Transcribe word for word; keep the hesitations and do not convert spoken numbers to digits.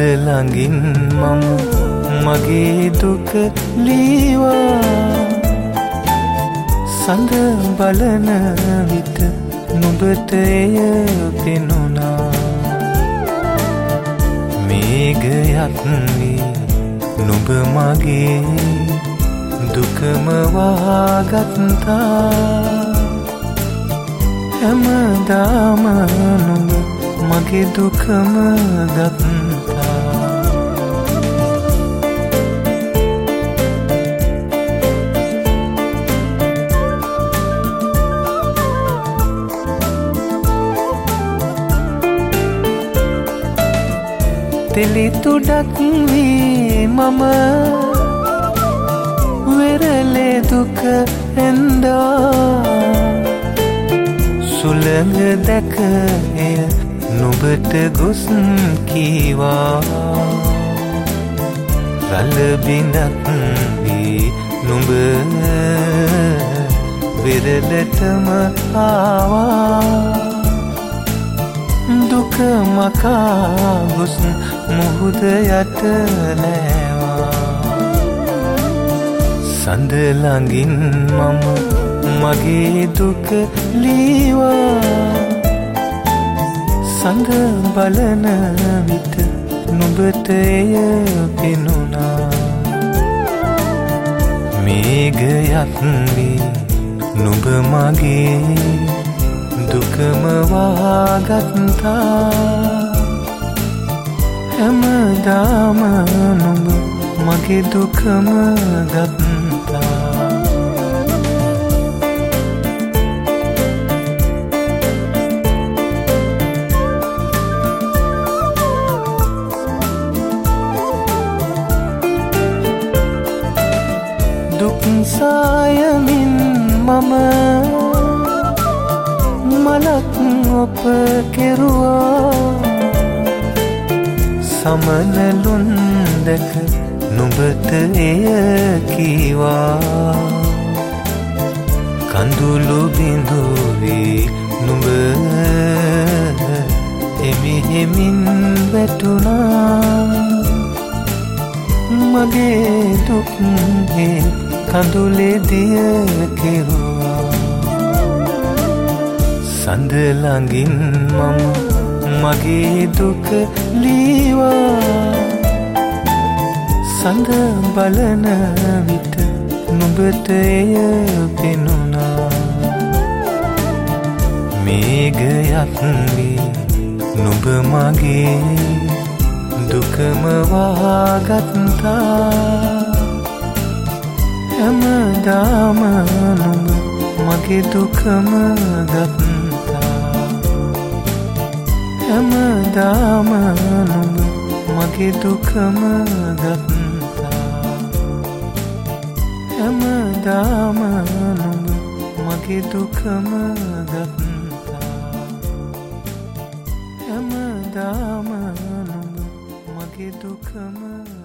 ළඟින් මම මගේ දුක ලීවා සඳ බලන විට නුඹට එය පෙනුණා මේඝයක් වී නුඹ මගේ දුකම වහගත්තා හැමදාම නුඹ මගේ දුකම ගත්තා තෙලි තුඩක් වී මම වෙරළේ දුක ඇන්දා සුළඟ දැක එය නුඹට ගොස් කීවා රළ බිඳක් වී නුඹ වෙරළටම ආවා දුක මකා ගොස් මුහුද යට නෑවා සඳ ළඟින් මම මගේ දුක ලීවා සඳ බලන විට නුඹට එය පෙනුණා මේඝයක් වී නුඹ මගේ දුකම වහගත්තා හැමදාම නුඹ මගේ දුකම ගත්තා දුක් සායමින් මම මලක් ඔප කෙරුවා සමනලුන් දැක නුඹට එය කීවා කඳුළු බිඳුවී නුඹ එමිහෙමින් වැටුණා මගේ දුක් කඳුලේ දිය කෙරුවා සඳ ළඟින් මම මගේ දුක ලීවා සඳ බලන විට නුඹට එය පෙනුණා මේඝයක් වී නුඹ මගේ දුකම වහගත්තා හැමදාම නුඹ මගේ දුකම ගත්තා හැමදාම නුඹ මගේ දුකම ගත්තා හැමදාම නුඹ මගේ දුකම ගත්තා හැමදාම නුඹ මගේ දුකම